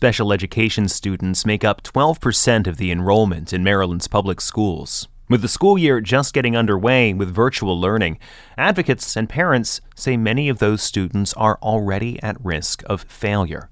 special education students make up 12% of the enrollment in Maryland's public schools. With the school year just getting underway with virtual learning, advocates and parents say many of those students are already at risk of failure.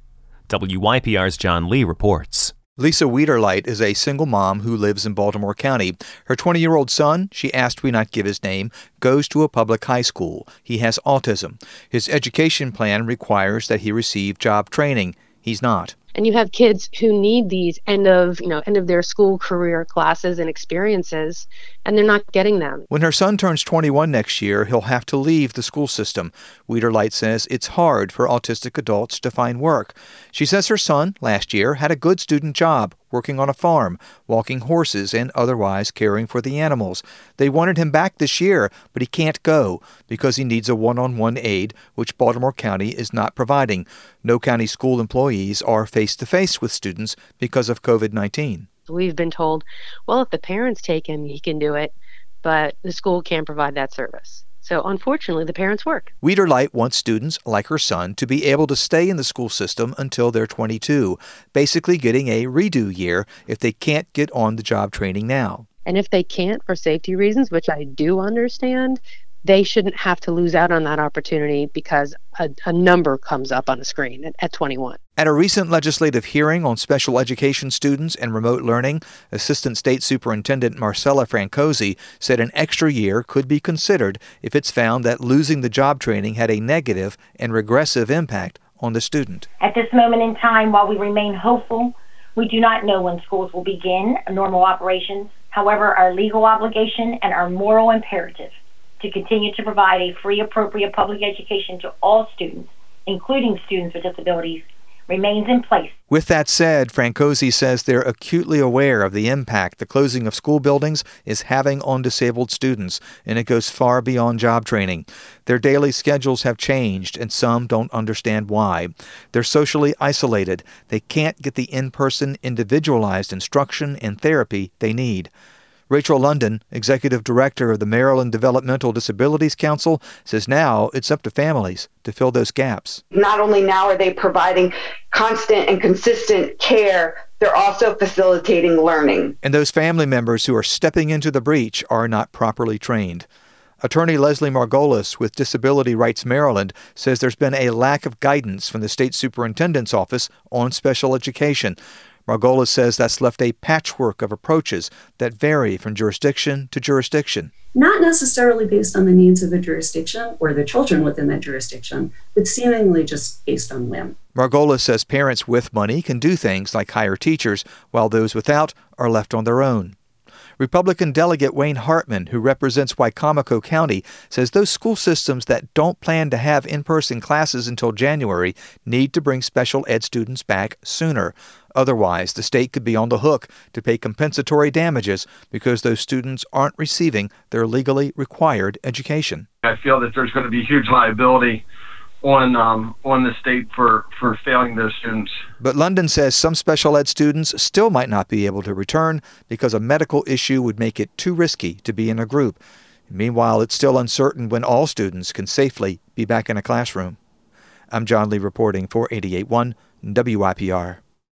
WYPR's John Lee reports. Lisa Wiederlight is a single mom who lives in Baltimore County. Her 20-year-old son, she asked we not give his name, goes to a public high school. He has autism. His education plan requires that he receive job training. He's not. And you have kids who need these end of their school career classes and experiences, and they're not getting them. When her son turns 21 next year, he'll have to leave the school system. Wiederlight says it's hard for autistic adults to find work. She says her son, last year, had a good student job, working on a farm, walking horses, and otherwise caring for the animals. They wanted him back this year, but he can't go because he needs a one-on-one aide, which Baltimore County is not providing. No county school employees are face-to-face with students because of COVID-19. We've been told, well, if the parents take him, he can do it, but the school can't provide that service. So unfortunately, the parents work. Wiederlight wants students, like her son, to be able to stay in the school system until they're 22, basically getting a redo year if they can't get on the job training now. And if they can't for safety reasons, which I do understand, they shouldn't have to lose out on that opportunity because a number comes up on the screen at 21. At a recent legislative hearing on special education students and remote learning, Assistant State Superintendent Marcella Francosi said an extra year could be considered if it's found that losing the job training had a negative and regressive impact on the student. At this moment in time, while we remain hopeful, we do not know when schools will begin normal operations. However, our legal obligation and our moral imperative to continue to provide a free, appropriate public education to all students, including students with disabilities, remains in place. With that said, Francosi says they're acutely aware of the impact the closing of school buildings is having on disabled students, and it goes far beyond job training. Their daily schedules have changed, and some don't understand why. They're socially isolated. They can't get the in-person, individualized instruction and therapy they need. Rachel London, Executive Director of the Maryland Developmental Disabilities Council, says now it's up to families to fill those gaps. Not only now are they providing constant and consistent care, they're also facilitating learning. And those family members who are stepping into the breach are not properly trained. Attorney Leslie Margolis with Disability Rights Maryland says there's been a lack of guidance from the state superintendent's office on special education. Margolis says that's left a patchwork of approaches that vary from jurisdiction to jurisdiction. Not necessarily based on the needs of the jurisdiction or the children within that jurisdiction, but seemingly just based on whim. Margolis says parents with money can do things like hire teachers, while those without are left on their own. Republican Delegate Wayne Hartman, who represents Wicomico County, says those school systems that don't plan to have in-person classes until January need to bring special ed students back sooner. Otherwise, the state could be on the hook to pay compensatory damages because those students aren't receiving their legally required education. I feel that there's going to be huge liability on the state for failing those students. But London says some special ed students still might not be able to return because a medical issue would make it too risky to be in a group. Meanwhile, it's still uncertain when all students can safely be back in a classroom. I'm John Lee reporting for 88.1 WYPR.